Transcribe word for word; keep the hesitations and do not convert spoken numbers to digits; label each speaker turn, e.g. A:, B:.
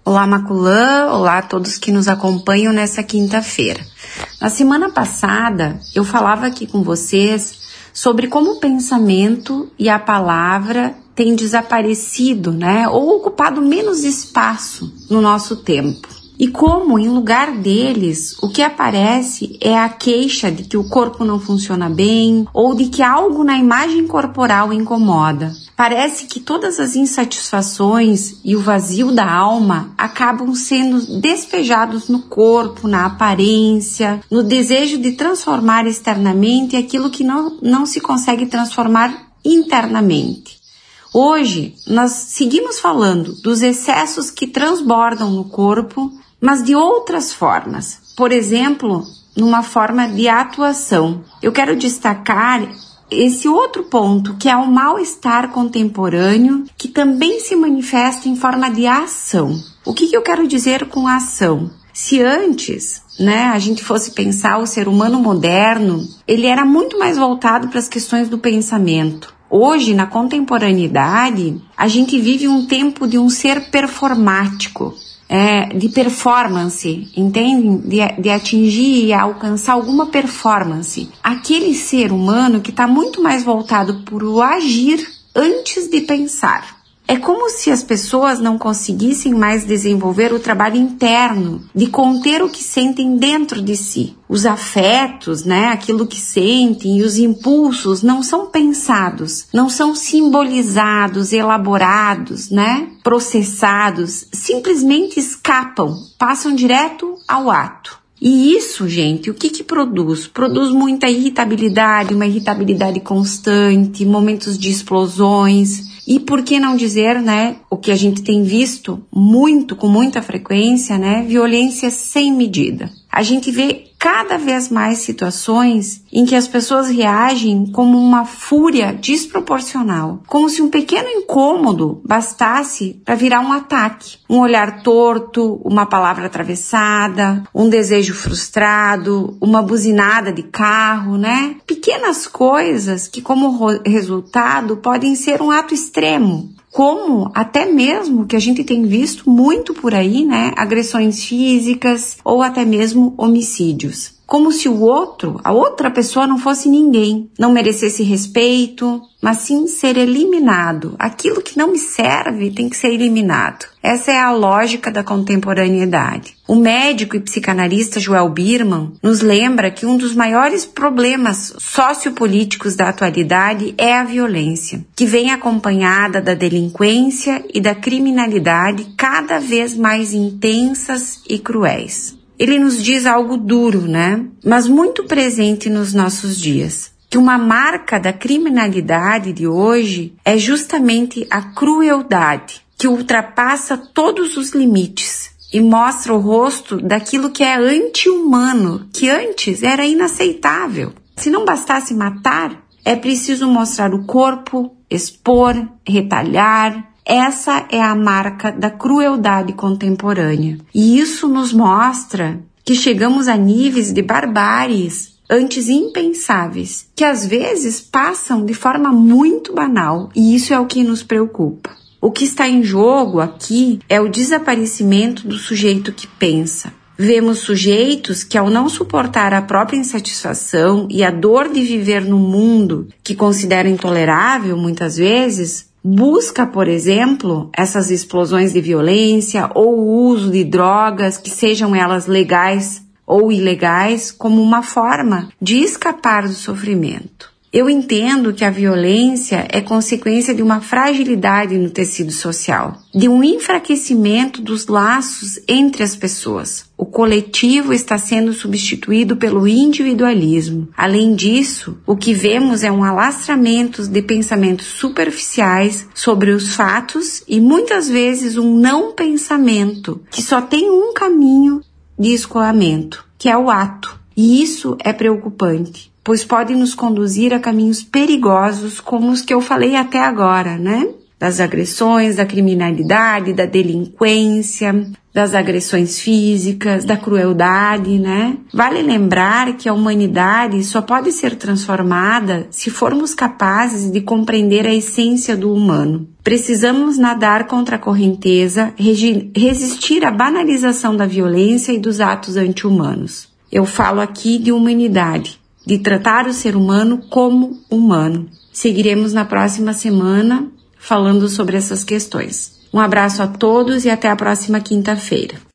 A: Olá, Maculã, olá a todos que nos acompanham nessa quinta-feira. Na semana passada, eu falava aqui com vocês sobre como o pensamento e a palavra têm desaparecido, né, ou ocupado menos espaço no nosso tempo. E como, em lugar deles, o que aparece é a queixa de que o corpo não funciona bem ou de que algo na imagem corporal incomoda. Parece que todas as insatisfações e o vazio da alma acabam sendo despejados no corpo, na aparência, no desejo de transformar externamente aquilo que não, não se consegue transformar internamente. Hoje, nós seguimos falando dos excessos que transbordam no corpo, mas de outras formas. Por exemplo, numa forma de atuação. Eu quero destacar esse outro ponto, que é o mal-estar contemporâneo, que também se manifesta em forma de ação. O que, que eu quero dizer com ação? Se antes, né, a gente fosse pensar o ser humano moderno, ele era muito mais voltado para as questões do pensamento. Hoje, na contemporaneidade, a gente vive um tempo de um ser performático, é, de performance, entende? De, de atingir e alcançar alguma performance. Aquele ser humano que está muito mais voltado por o agir antes de pensar. É como se as pessoas não conseguissem mais desenvolver o trabalho interno de conter o que sentem dentro de si. Os afetos, né, aquilo que sentem e os impulsos não são pensados, não são simbolizados, elaborados, né, processados, simplesmente escapam, passam direto ao ato. E isso, gente, o que que produz? Produz muita irritabilidade, uma irritabilidade constante, momentos de explosões. E por que não dizer, né, o que a gente tem visto muito, com muita frequência, né, violência sem medida. A gente vê cada vez mais situações em que as pessoas reagem como uma fúria desproporcional, como se um pequeno incômodo bastasse para virar um ataque. Um olhar torto, uma palavra atravessada, um desejo frustrado, uma buzinada de carro, né? Pequenas coisas que, como resultado, podem ser um ato extremo. Como até mesmo que a gente tem visto muito por aí, né, agressões físicas ou até mesmo homicídios. Como se o outro, a outra pessoa não fosse ninguém, não merecesse respeito, mas sim ser eliminado. Aquilo que não me serve tem que ser eliminado. Essa é a lógica da contemporaneidade. O médico e psicanalista Joel Birman nos lembra que um dos maiores problemas sociopolíticos da atualidade é a violência, que vem acompanhada da delinquência e da criminalidade cada vez mais intensas e cruéis. Ele nos diz algo duro, né? Mas muito presente nos nossos dias. Que uma marca da criminalidade de hoje é justamente a crueldade, que ultrapassa todos os limites e mostra o rosto daquilo que é anti-humano, que antes era inaceitável. Se não bastasse matar, é preciso mostrar o corpo, expor, retalhar. Essa é a marca da crueldade contemporânea. E isso nos mostra que chegamos a níveis de barbáries antes impensáveis, que às vezes passam de forma muito banal, e isso é o que nos preocupa. O que está em jogo aqui é o desaparecimento do sujeito que pensa. Vemos sujeitos que, ao não suportar a própria insatisfação e a dor de viver num mundo que considera intolerável, muitas vezes, busca, por exemplo, essas explosões de violência ou o uso de drogas, que sejam elas legais ou ilegais, como uma forma de escapar do sofrimento. Eu entendo que a violência é consequência de uma fragilidade no tecido social, de um enfraquecimento dos laços entre as pessoas. O coletivo está sendo substituído pelo individualismo. Além disso, o que vemos é um alastramento de pensamentos superficiais sobre os fatos e muitas vezes um não pensamento que só tem um caminho de escoamento, que é o ato. E isso é preocupante, pois pode nos conduzir a caminhos perigosos como os que eu falei até agora, né? das agressões, da criminalidade, da delinquência, das agressões físicas, da crueldade, né? Vale lembrar que a humanidade só pode ser transformada se formos capazes de compreender a essência do humano. Precisamos nadar contra a correnteza, resistir à banalização da violência e dos atos anti-humanos. Eu falo aqui de humanidade, de tratar o ser humano como humano. Seguiremos na próxima semana falando sobre essas questões. Um abraço a todos e até a próxima quinta-feira.